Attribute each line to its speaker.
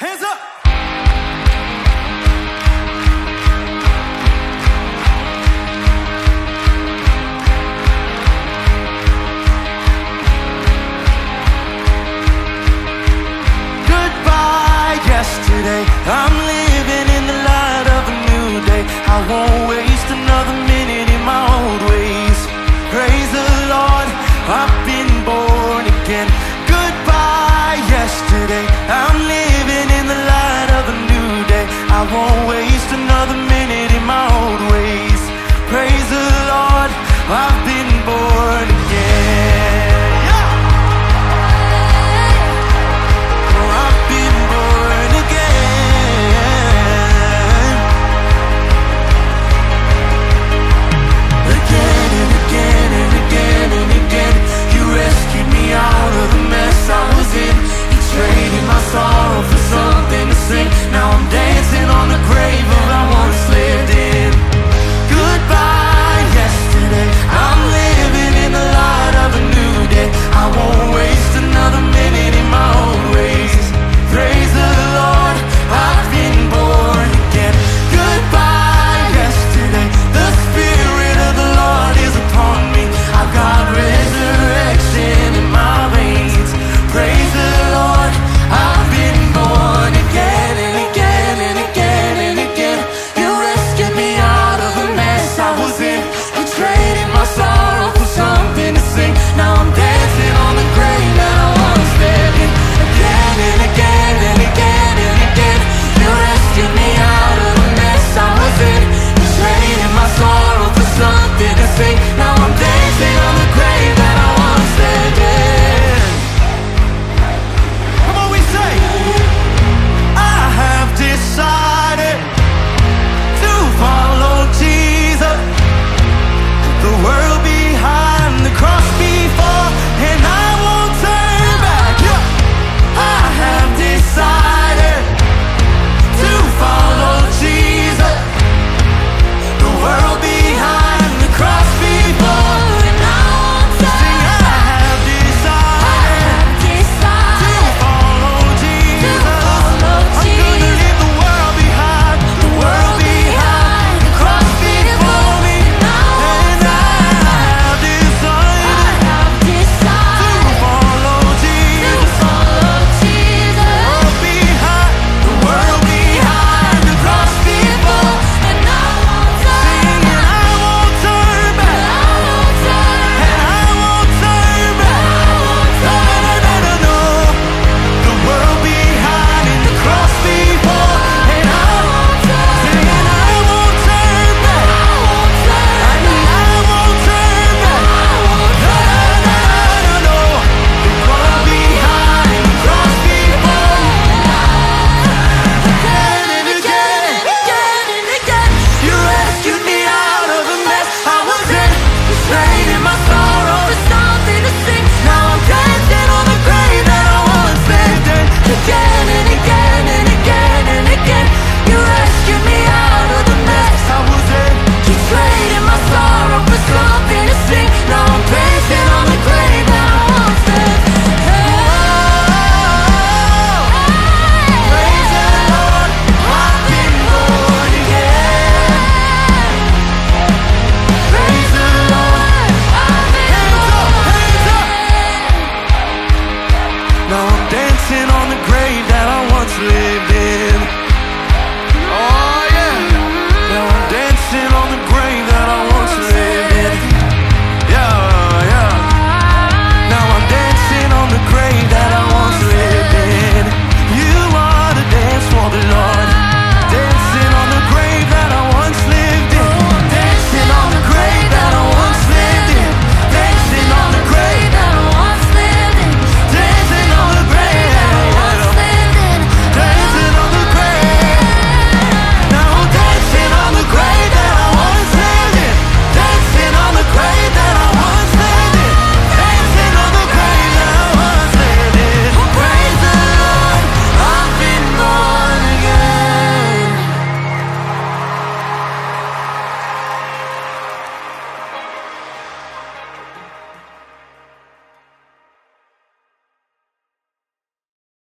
Speaker 1: Hands up! Goodbye, yesterday. I'm living in the light of a new day. I won't waste another minute in my old ways. Praise the Lord, I've been born again. Goodbye, yesterday. I'm living in the light of a new day. I won't waste another minute in my old ways. Praise the Lord, I've been born again. I've been born again. Again and again and again and again. You rescued me out of the mess I was in. You traded my sorrow for something to sing. Now I'm dancing on the grave of I once lived in. Goodbye, yesterday. I'm living in the light of a new day. I won't waste another minute in my old ways. Praise the Lord, I've been born again. Goodbye, yesterday. The Spirit of the Lord is upon me. I've got resurrection in my veins. Praise the Lord, I've been born again and again and again and again. You rescued me out of the mess I was in. You traded my sorrow for something to sing. Now I'm dancing on the grave that I once lived in. Again and again and again and again. You rescued me out of the mess I was in. You traded my sorrow for something to sing. Now I'm dancing on the grave that I once lived in. Come on, we say, I have decided to follow Jesus. The world behind, the cross before, and I won't turn back. Yeah. I have decided to follow Jesus. The world behind, the cross before, and I won't turn back. I have decided to follow Jesus. I'm gonna leave the world behind, the world behind, the cross before me, and I have decided to follow Jesus. The world behind, the cross before, and I won't turn back. And I won't turn back. No, no, no, no, no. The world behind and the cross before, and I won't turn back. And I won't turn back. And I won't turn back. No, no, no, no, no. The world behind, the cross before. Again and again and again and again. You rescued me out of the mess I was in. You traded my sorrow for something to sing. Now I'm dancing on the grave that I once lived in. Again and